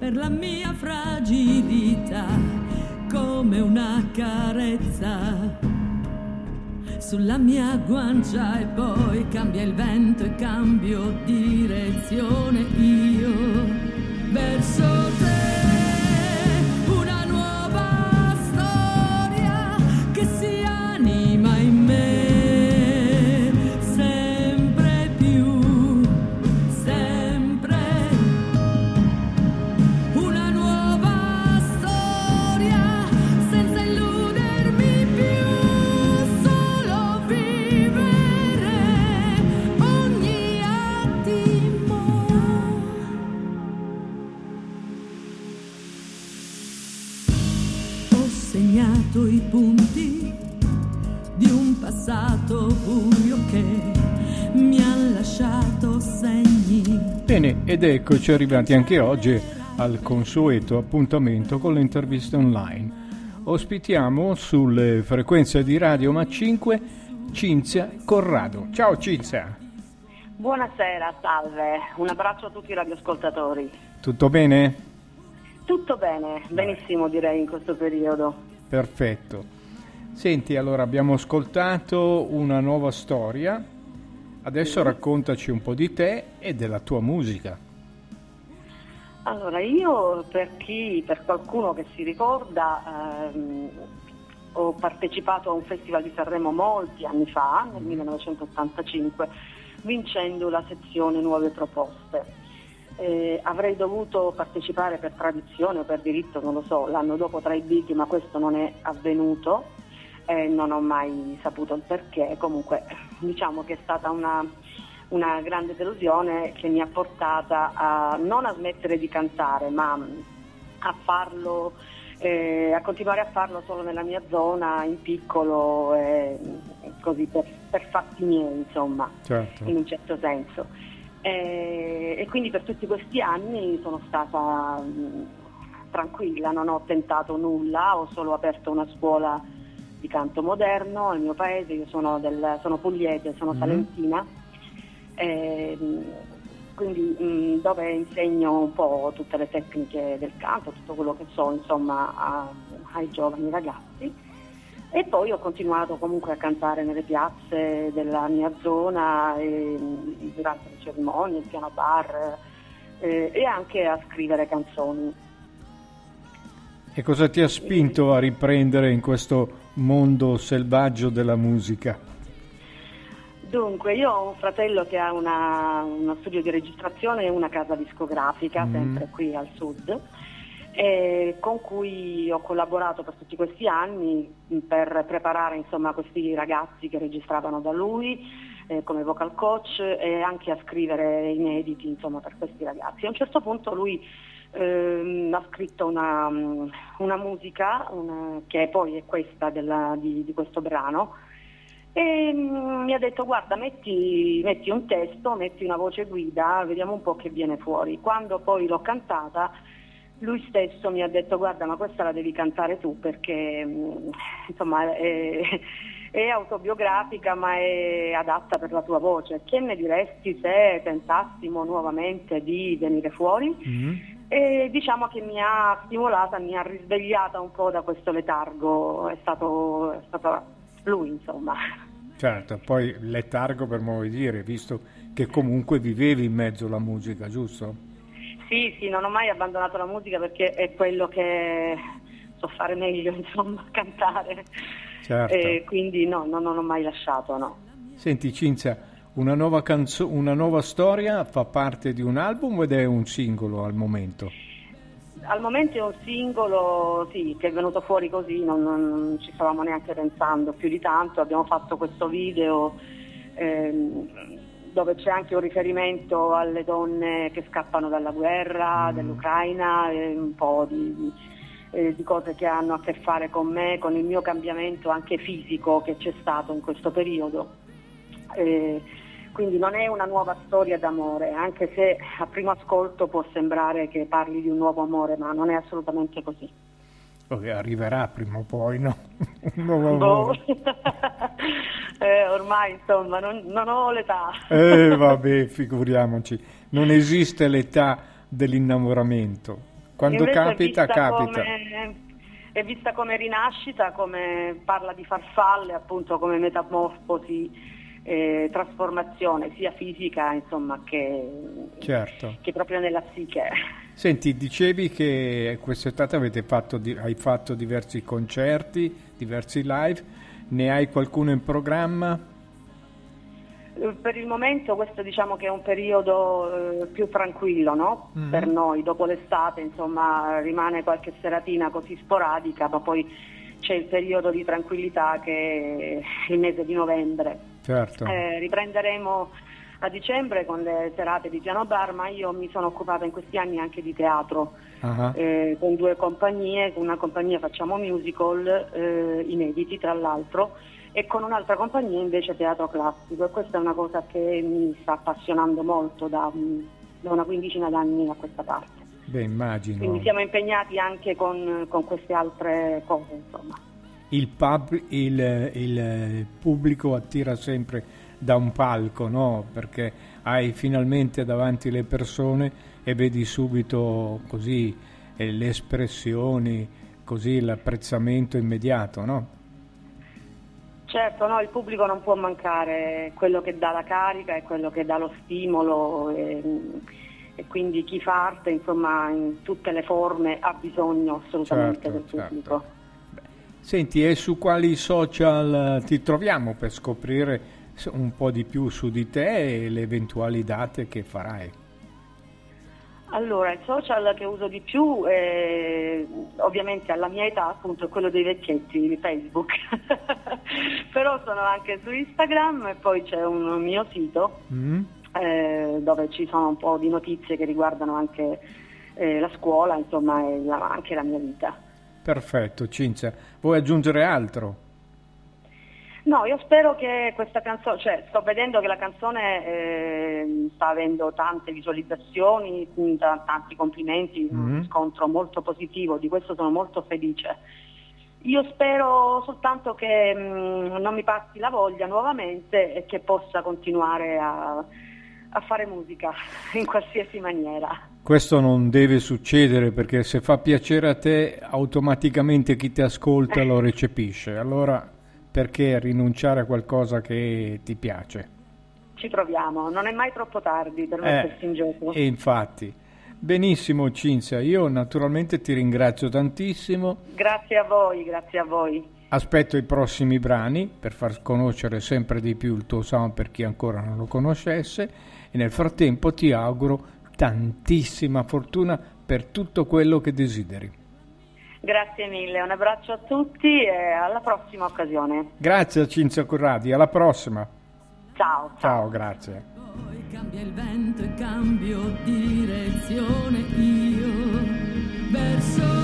per la mia fragilità, come una carezza sulla mia guancia, e poi cambia il vento e cambio direzione io verso te, una nuova storia che si anima in me, sempre più, sempre, una nuova storia senza illudermi più, solo vivere ogni attimo. Ho segnato i punti di un passato buio che mi ha lasciato segni. Bene, ed eccoci arrivati anche oggi al consueto appuntamento con le interviste online. Ospitiamo sulle frequenze di Radio Ma5 Cinzia Corrado. Ciao Cinzia. Buonasera, salve, un abbraccio a tutti i radioascoltatori. Tutto bene? Tutto bene, benissimo direi in questo periodo. Perfetto. Senti, allora abbiamo ascoltato una nuova storia, adesso raccontaci un po' di te e della tua musica. Allora, io per qualcuno che si ricorda, ho partecipato a un festival di Sanremo molti anni fa, nel 1985, vincendo la sezione Nuove Proposte. Avrei dovuto partecipare per tradizione o per diritto, non lo so, l'anno dopo tra i big, ma questo non è avvenuto e non ho mai saputo il perché. Comunque diciamo che è stata una grande delusione che mi ha portata a non a smettere di cantare, ma a farlo, a continuare a farlo solo nella mia zona, in piccolo, così per fatti miei, insomma, Certo. in un certo senso. E quindi per tutti questi anni sono stata tranquilla, non ho tentato nulla, ho solo aperto una scuola di canto moderno al mio paese. Io sono pugliese, sono salentina, quindi dove insegno un po' tutte le tecniche del canto, tutto quello che so, insomma, ai giovani ragazzi. E poi ho continuato comunque a cantare nelle piazze della mia zona, durante le cerimonie, il piano bar, e anche a scrivere canzoni. E cosa ti ha spinto a riprendere in questo mondo selvaggio della musica? Dunque, io ho un fratello che ha uno studio di registrazione e una casa discografica, sempre qui al sud, con cui ho collaborato per tutti questi anni per preparare, insomma, questi ragazzi che registravano da lui come vocal coach, e anche a scrivere inediti, insomma, per questi ragazzi. A un certo punto lui ha scritto una musica che poi è questa di questo brano, e mi ha detto: guarda, metti un testo, metti una voce guida, vediamo un po' che viene fuori. Quando poi l'ho cantata, lui stesso mi ha detto: guarda, ma questa la devi cantare tu, perché insomma è autobiografica, ma è adatta per la tua voce. Che ne diresti se tentassimo nuovamente di venire fuori? E diciamo che mi ha stimolata, mi ha risvegliata un po' da questo letargo. È stato lui, insomma. Certo, poi letargo per modo di dire, visto che comunque vivevi in mezzo alla musica, giusto? Sì, non ho mai abbandonato la musica, perché è quello che so fare meglio, insomma, cantare. Certo. Quindi no, non ho mai lasciato, no. Senti Cinzia, una nuova storia fa parte di un album ed è un singolo al momento? Al momento è un singolo, sì, che è venuto fuori così, non ci stavamo neanche pensando più di tanto. Abbiamo fatto questo video dove c'è anche un riferimento alle donne che scappano dalla guerra, dell'Ucraina, un po' di cose che hanno a che fare con me, con il mio cambiamento anche fisico che c'è stato in questo periodo. Quindi non è una nuova storia d'amore, anche se a primo ascolto può sembrare che parli di un nuovo amore, ma non è assolutamente così. Arriverà prima o poi, no? Un nuovo amore. Ormai, insomma, non ho l'età. Vabbè, figuriamoci. Non esiste l'età dell'innamoramento. Quando Invece capita, capita. È vista come rinascita, come parla di farfalle, appunto come metamorfosi, trasformazione sia fisica, insomma, che proprio nella psiche. Senti, dicevi che quest'estate hai fatto diversi concerti, diversi live, ne hai qualcuno in programma? Per il momento questo diciamo che è un periodo più tranquillo, no? Per noi, dopo l'estate insomma rimane qualche seratina così sporadica, ma poi c'è il periodo di tranquillità che è il mese di novembre. Certo. Riprenderemo a dicembre con le serate di piano bar, ma io mi sono occupata in questi anni anche di teatro, con 2 compagnie. Con una compagnia facciamo musical inediti tra l'altro, e con un'altra compagnia invece teatro classico, e questa è una cosa che mi sta appassionando molto da una quindicina d'anni a questa parte. Beh, immagino. Quindi siamo impegnati anche con queste altre cose, insomma. Il pubblico attira sempre da un palco, no? Perché hai finalmente davanti le persone e vedi subito così le espressioni, così l'apprezzamento immediato, no? Certo, no, il pubblico non può mancare, è quello che dà la carica, è quello che dà lo stimolo, e quindi chi fa arte, insomma, in tutte le forme ha bisogno assolutamente del pubblico. Certo. Senti, e su quali social ti troviamo per scoprire un po' di più su di te e le eventuali date che farai? Allora, il social che uso di più, ovviamente alla mia età, appunto, è quello dei vecchietti, Facebook. Però sono anche su Instagram, e poi c'è un mio sito dove ci sono un po' di notizie che riguardano anche la scuola, insomma, e anche la mia vita. Perfetto, Cinzia. Vuoi aggiungere altro? No, io spero che questa canzone, cioè sto vedendo che la canzone sta avendo tante visualizzazioni, tanti complimenti, un riscontro molto positivo, di questo sono molto felice. Io spero soltanto che non mi passi la voglia nuovamente e che possa continuare a fare musica in qualsiasi maniera. Questo non deve succedere, perché se fa piacere a te automaticamente chi ti ascolta lo recepisce, allora perché rinunciare a qualcosa che ti piace? Ci proviamo, non è mai troppo tardi per mettersi in gioco. E infatti. Benissimo Cinzia, io naturalmente ti ringrazio tantissimo. Grazie a voi, grazie a voi. Aspetto i prossimi brani per far conoscere sempre di più il tuo sound per chi ancora non lo conoscesse, e nel frattempo ti auguro tantissima fortuna per tutto quello che desideri. Grazie mille, un abbraccio a tutti e alla prossima occasione. Grazie a Cinzia Corradi, alla prossima. Ciao. Ciao, grazie. Poi cambia il vento e cambio direzione io verso